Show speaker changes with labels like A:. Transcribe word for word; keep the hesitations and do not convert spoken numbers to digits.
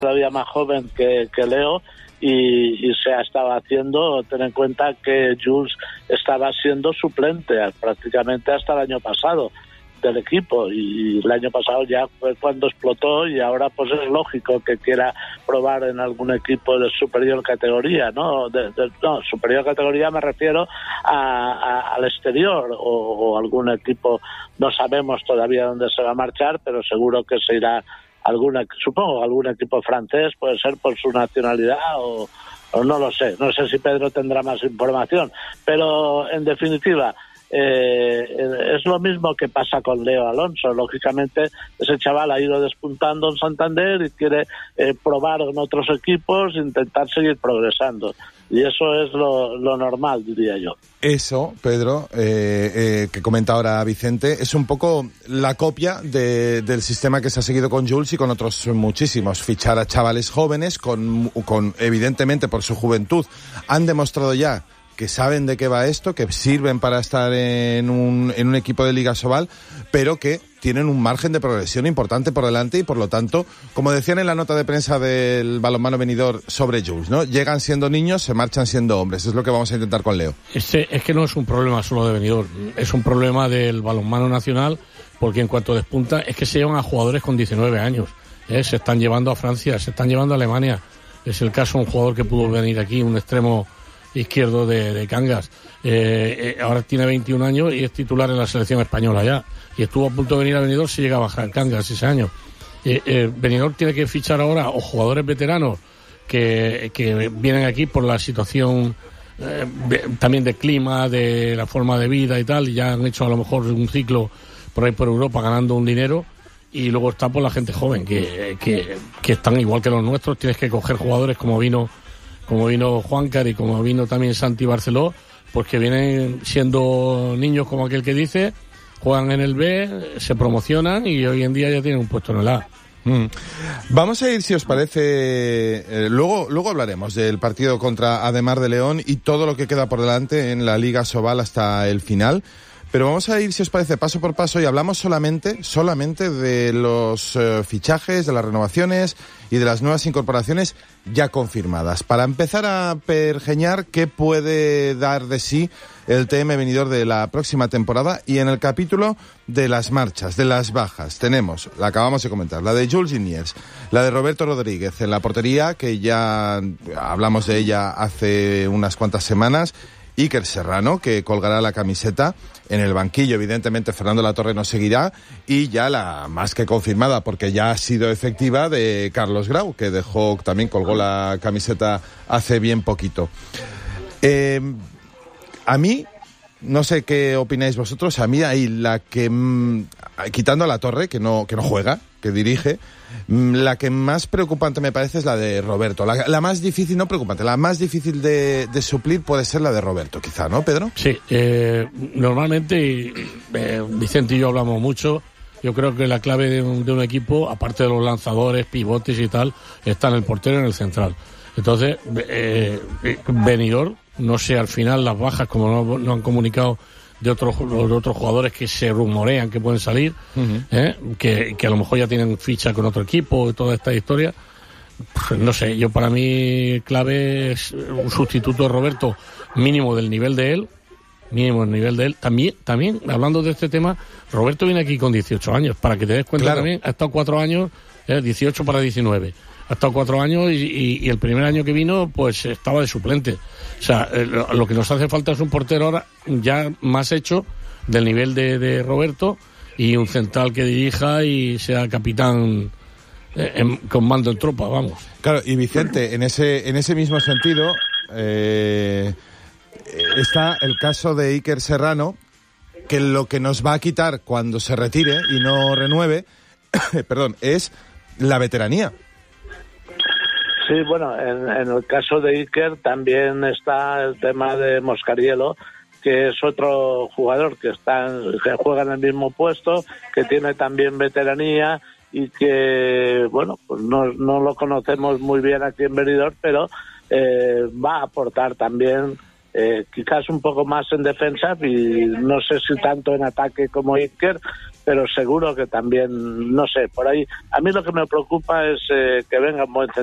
A: todavía más joven que, que Leo y, y se estaba haciendo. Ten en cuenta que Jules estaba siendo suplente prácticamente hasta el año pasado del equipo, y el año pasado ya fue cuando explotó, y ahora pues es lógico que quiera probar en algún equipo de superior categoría, ¿no? De, de, no, superior categoría me refiero a, a, al exterior, o, o algún equipo, no sabemos todavía dónde se va a marchar, pero seguro que se irá alguna, supongo algún equipo francés, puede ser por su nacionalidad o, o no lo sé, no sé si Pedro tendrá más información, pero en definitiva Eh, es lo mismo que pasa con Leo Alonso. Lógicamente ese chaval ha ido despuntando en Santander y quiere eh, probar en otros equipos, intentar seguir progresando, y eso es lo, lo normal, diría yo.
B: Eso, Pedro, eh, eh, que comenta ahora Vicente, es un poco la copia de, del sistema que se ha seguido con Jules y con otros muchísimos. Fichar a chavales jóvenes con, con evidentemente por su juventud han demostrado ya que saben de qué va esto, que sirven para estar en un, en un equipo de Liga Sobal, pero que tienen un margen de progresión importante por delante y, por lo tanto, como decían en la nota de prensa del balonmano Benidorm sobre Jules, ¿no? Llegan siendo niños, se marchan siendo hombres. Es lo que vamos a intentar con Leo.
C: Este, es que no es un problema solo de Benidorm, es un problema del balonmano nacional, porque en cuanto despunta es que se llevan a jugadores con diecinueve años, ¿eh? Se están llevando a Francia, se están llevando a Alemania. Es el caso de un jugador que pudo venir aquí, un extremo izquierdo de, de Cangas, eh, eh, ahora tiene veintiún años y es titular en la selección española ya, y estuvo a punto de venir a Benidorm si llega a bajar Cangas ese año. eh, eh, Benidorm tiene que fichar ahora o jugadores veteranos que, que vienen aquí por la situación eh, de, también de clima, de la forma de vida y tal, y ya han hecho a lo mejor un ciclo por ahí por Europa ganando un dinero, y luego está por la gente joven que, que, que están igual que los nuestros. Tienes que coger jugadores como vino como vino Juancar y como vino también Santi Barceló, pues que vienen siendo niños, como aquel que dice, juegan en el B, se promocionan y hoy en día ya tienen un puesto en el A.
B: Mm. Vamos a ir, si os parece, eh, luego luego hablaremos del partido contra Ademar de León y todo lo que queda por delante en la Liga Sobal hasta el final. Pero vamos a ir, si os parece, paso por paso, y hablamos solamente, solamente de los eh, fichajes, de las renovaciones y de las nuevas incorporaciones ya confirmadas. Para empezar a pergeñar qué puede dar de sí el T M Benidorm de la próxima temporada, y en el capítulo de las marchas, de las bajas, tenemos, la acabamos de comentar, la de Jules Giniers, la de Roberto Rodríguez en la portería, que ya hablamos de ella hace unas cuantas semanas, Iker Serrano, que colgará la camiseta en el banquillo. Evidentemente Fernando Latorre no seguirá, y ya la más que confirmada, porque ya ha sido efectiva, de Carlos Grau, que dejó, también colgó la camiseta hace bien poquito. Eh, a mí, no sé qué opináis vosotros, a mí hay la que, mmm, quitando a Latorre, que no, que no juega, que dirige, la que más preocupante me parece es la de Roberto. La, la más difícil, no preocupante, la más difícil de, de suplir puede ser la de Roberto, quizá, ¿no, Pedro?
C: Sí, eh, normalmente eh, Vicente y yo hablamos mucho. Yo creo que la clave de un, de un equipo, aparte de los lanzadores, pivotes y tal, está en el portero y en el central. Entonces, eh, Benidorm, no sé al final las bajas, como no, no han comunicado, de otros de otros jugadores que se rumorean que pueden salir, uh-huh. ¿eh? que, que a lo mejor ya tienen ficha con otro equipo y toda esta historia. Pues no sé, yo para mí clave es un sustituto de Roberto mínimo del nivel de él, mínimo del nivel de él. También, también hablando de este tema, Roberto viene aquí con dieciocho años, para que te des cuenta. Claro. También ha estado cuatro años, eh, dieciocho para diecinueve. Ha estado cuatro años y, y, y el primer año que vino, pues estaba de suplente. O sea, eh, lo, lo que nos hace falta es un portero ahora ya más hecho del nivel de, de Roberto, y un central que dirija y sea capitán eh, en, con mando en tropa, vamos.
B: Claro, y Vicente, en ese en ese mismo sentido, eh, está el caso de Iker Serrano, que lo que nos va a quitar cuando se retire y no renueve, perdón, es la veteranía.
A: Sí, bueno, en, en el caso de Iker también está el tema de Moscariello, que es otro jugador que está que juega en el mismo puesto, que tiene también veteranía y que, bueno, pues no, no lo conocemos muy bien aquí en Benidorm, pero eh, va a aportar también Eh, quizás un poco más en defensa y no sé si tanto en ataque como Iker, pero seguro que también, no sé, por ahí. A mí lo que me preocupa es eh, que venga un buen